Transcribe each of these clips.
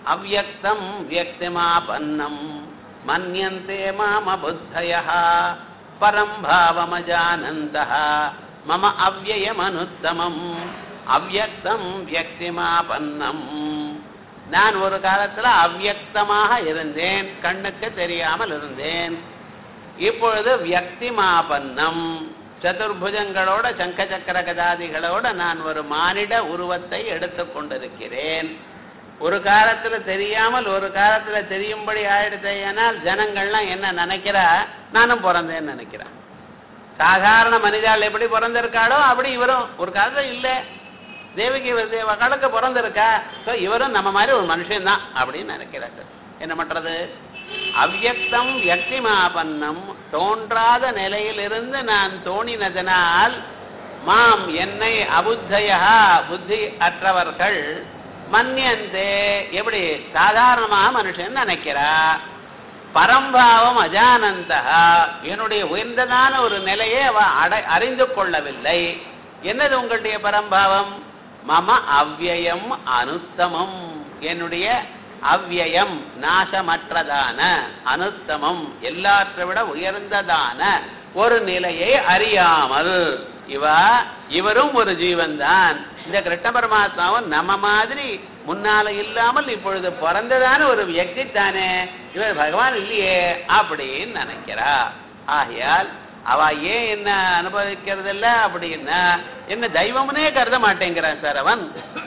அவ்யக்தம் வியக்திமாபன்னம் மன்யந்தே மாம புத்தயः பரம் பாவமஜானந்தः மம அவ்யயமனுத்தமம் அவ்யக்தம் வியக்திமாபன்னம். நான் ஒரு காலத்துல அவ்யக்தமாக இருந்தேன், கண்ணுக்கு தெரியாமல் இருந்தேன். இப்பொழுது வியக்திமாபன்னம், சதுர்புஜங்களோட சங்க சக்கர கதாதிகளோட நான் ஒரு மானிட உருவத்தை எடுத்துக்கொண்டிருக்கிறேன். ஒரு காலத்துல தெரியாமல் ஒரு காலத்துல தெரியும்படி ஆயிடுச்சேனால் ஜனங்கள்லாம் என்ன நினைக்கிறா, நானும் பிறந்தேன்னு நினைக்கிறேன். சாதாரண மனிதாள் எப்படி பிறந்திருக்காளோ அப்படி இவரும் ஒரு காலத்துல இல்லை, தேவகி மகளுக்கு பிறந்திருக்கா, இவரும் நம்ம மாதிரி ஒரு மனுஷன் தான் அப்படின்னு நினைக்கிறாங்க. என்ன பண்றது? அவ்யக்தம் வியக்திமாபன்னம், தோன்றாத நிலையிலிருந்து நான் தோணினதனால் மாம் என்னை அபுத்தயா புத்தி அற்றவர்கள் மன்யந்தே எப்படி சாதாரணமாக மனுஷன் நினைக்கிறா. பரம்பாவம் அஜானந்தா, என்னுடைய உயர்ந்ததான ஒரு நிலையை அவ அறிந்து கொள்ளவில்லை. என்னது உங்களுடைய பரம்பாவம்? மம அவ்யயம் அனுத்தமம், என்னுடைய அவ்யயம் நாசமற்றதான அனுத்தமம் எல்லாற்றை விட உயர்ந்ததான ஒரு நிலையை அறியாமல். இவரும் ஒரு ஜீவன் தான். இந்த கிருஷ்ண பரமாத்மாவும் நம்ம மாதிரி முன்னால இல்லாமல் இப்பொழுது பிறந்ததான ஒரு வியக்தி தானே, இவர் பகவான் இல்லையே அப்படின்னு நினைக்கிறா. ஆகையால் அவ ஏன் என்ன அனுபவிக்கிறது இல்ல அப்படின்னா என்ன தெய்வம்னே கருத மாட்டேங்கிறான் சார் அவன்.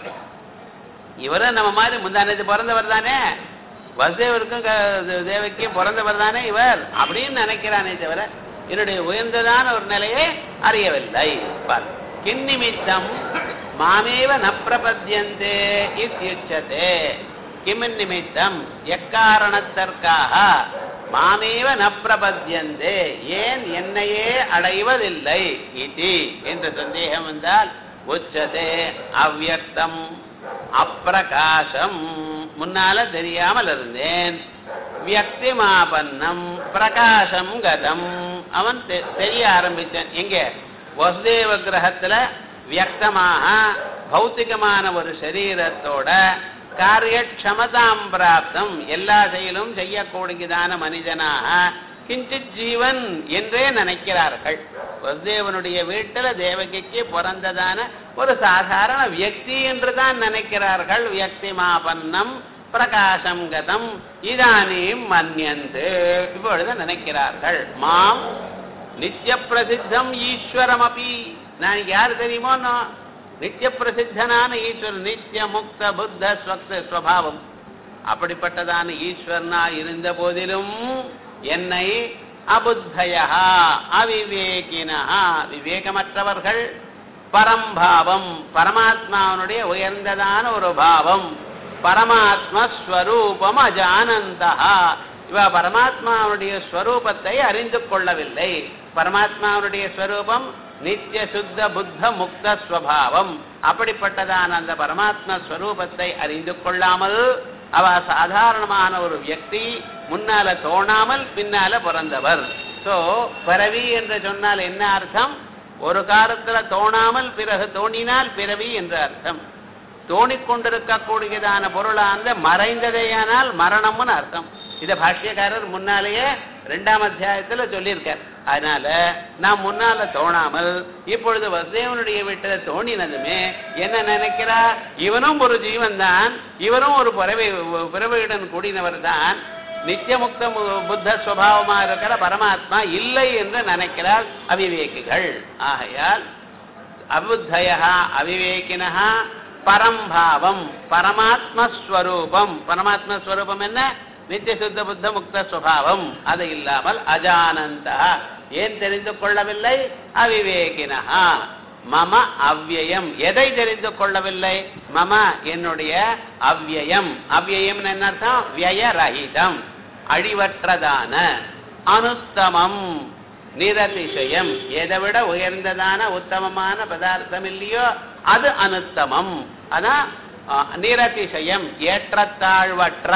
இவரும் நம்ம மாதிரி முந்தானது பிறந்தவர் தானே, வசுதேவருக்கும் தேவக்கியும் பிறந்தவர் தானே இவர் அப்படின்னு நினைக்கிறானே தவிர என்னுடைய உயர்ந்ததான ஒரு நிலையை அறியவில்லை. கிந்நிமித்தம் மாமேவ ந பிரபத்யந்தே இத்யுச்சதே. கிமின் நிமித்தம், எக்காரணத்திற்காக மாமேவ ந பிரபத்யந்தே, ஏன் என்னையே அடைவதில்லை இது என்ற சந்தேகம் வந்தால் உச்சதே அவ்யக்தம் அப்பிரகாசம், முன்னால தெரியாமல் இருந்தேன். வியக்திமாபன்னம் பிரகாசம் கதம், அவன் தெரிய ஆரம்பித்தான். எங்க? வசுதேவ கிரகத்துல வியக்தமாக பௌத்திகமான ஒரு சரீரத்தோட காரியக்ஷமதாம் பிராப்தம், எல்லா செயலும் செய்யக்கூடியதான மனிதனாக கிஞ்சித் ஜீவன் என்றே நினைக்கிறார்கள். வசுதேவனுடைய வீட்டில் தேவகிக்கு பிறந்ததான ஒரு சாதாரண வியக்தி என்று தான் நினைக்கிறார்கள். வியக்திமாபன்னம் பிரகாசம் கதம் இதானீம் மன்யந்து, இப்பொழுது நினைக்கிறார்கள். மாம் நித்திய பிரசித்தம் ஈஸ்வரம் அப்பி, நான் யார் தெரியுமோ, நித்திய பிரசித்தனான ஈஸ்வரன், நித்திய முக்த புத்த ஸ்வபாவம், அப்படிப்பட்டதான ஈஸ்வரனா இருந்த போதிலும் என்னை அபுத்தயா அவிவேகினா, விவேகமற்றவர்கள், பரம்பாவம் பரமாத்மாவனுடைய உயர்ந்ததான ஒரு பாவம், பரமாத்மஸ்வரூபம் அஜானந்தா, இவ பரமாத்மாவுடைய ஸ்வரூபத்தை அறிந்து கொள்ளவில்லை. பரமாத்மாவுடைய ஸ்வரூபம் நித்திய சுத்த புத்த முக்த ஸ்வபாவம், அப்படிப்பட்டதான அந்த பரமாத்மா ஸ்வரூபத்தை அறிந்து கொள்ளாமல் அவ சாதாரணமான ஒரு வியக்தி, முன்னால தோணாமல் பின்னால பிறந்தவர். சோ பிறவி என்று சொன்னால் என்ன அர்த்தம்? ஒரு காலத்துல தோணாமல் பிறகு தோணினால் பிறவி என்ற அர்த்தம். தோணிக்கொண்டிருக்கக்கூடியதான பொருளான மறைந்ததையானால் மரணம்னு அர்த்தம். இத பாஷ்யக்காரர் முன்னாலேயே 2ஆம் அத்தியாயத்துல சொல்லியிருக்கார். அதனால நாம் முன்னால தோணாமல் இப்பொழுது வசுதேவனுடைய வீட்டில் தோணினதுமே என்ன நினைக்கிறா? இவனும் ஒரு ஜீவன் தான், இவரும் ஒரு பிறவையுடன் கூடினவர் தான், நித்தியமுக்த புத்த சுவாவமா இருக்கிற பரமாத்மா இல்லை என்று நினைக்கிறார் அவிவேகிகள். ஆகையால் அபுத்தயா அவிவேகினா பரம்பாவம் பரமாத்மஸ்வரூபம், பரமாத்மஸ்வரூபம் என்ன? நித்திய சுத்த புத்த முக்த சுவாவம், அது இல்லாமல் அஜானந்தா, ஏன் தெரிந்து கொள்ளவில்லை? அவிவேகினா மம அவ்யயம், எதை தெரிந்து கொள்ளவில்லை? மம என்னுடைய அவ்யயம், அவ்யயம் என்ன அர்த்தம்? வியரஹிதம் அழிவற்றதான, அனுத்தமம் நிரதிசயம், எதை விட உயர்ந்ததான உத்தமமான பதார்த்தம் இல்லையோ அது அனுத்தமம். அதான் நிரதிசயம் ஏற்றத்தாழ்வற்ற,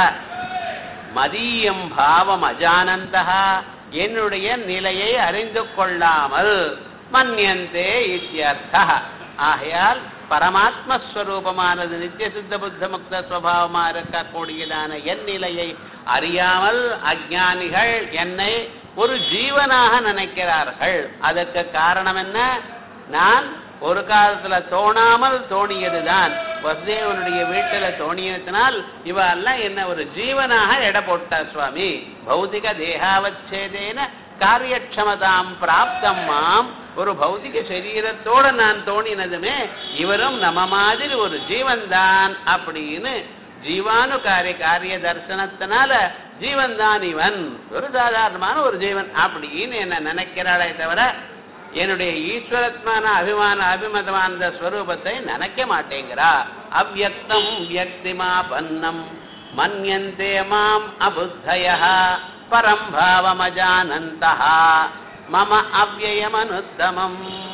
மதீயம் பாவம் அஜானந்தா, என்னுடைய நிலையை அறிந்து கொள்ளாமல், மன்யந்தே இத்யர்த்தः. ஆகையால் பரமாத்மஸ்வரூபமானது நித்திய சுத்த புத்த முக்த ஸ்வபாவமா இருக்கக்கூடியதான என் நிலையை அறியாமல் அஞ்ஞானிகள் என்னை ஒரு ஜீவனாக நினைக்கிறார்கள். அதற்கு காரணம் என்ன? நான் ஒரு காலத்துல தோணாமல் தோணியதுதான். வசுதேவனுடைய வீட்டுல தோணியதுனால் இவெல்லாம் என்ன ஒரு ஜீவனாக எடை போட்டா சுவாமி. பௌதிக தேகாவச்சேதேன காரியக்ஷமதாம் பிராப்தம் மாம். ஒரு பௌதிக சரீரத்தோட நான் தோணினதுமே இவரும் நம்ம மாதிரி ஒரு ஜீவன் தான் அப்படின்னு ஜீவானுகாரி காரிய தரிசனத்தினால ஜீவன் தான் இவன், ஒரு சாதாரணமான ஒரு ஜீவன் அப்படின்னு என்ன நினைக்கிறாளே தவிர என்னுடைய ஈஸ்வரத்மான அபிமதமான ஸ்வரூபத்தை நினைக்க மாட்டேங்கிறா. அவ்யக்தம் வியக்திமாபன்னம் மன்யந்தே மாம் அபுத்தயः பரம் பாவமஜானந்தः மம அவ்யயமனுத்தமம்.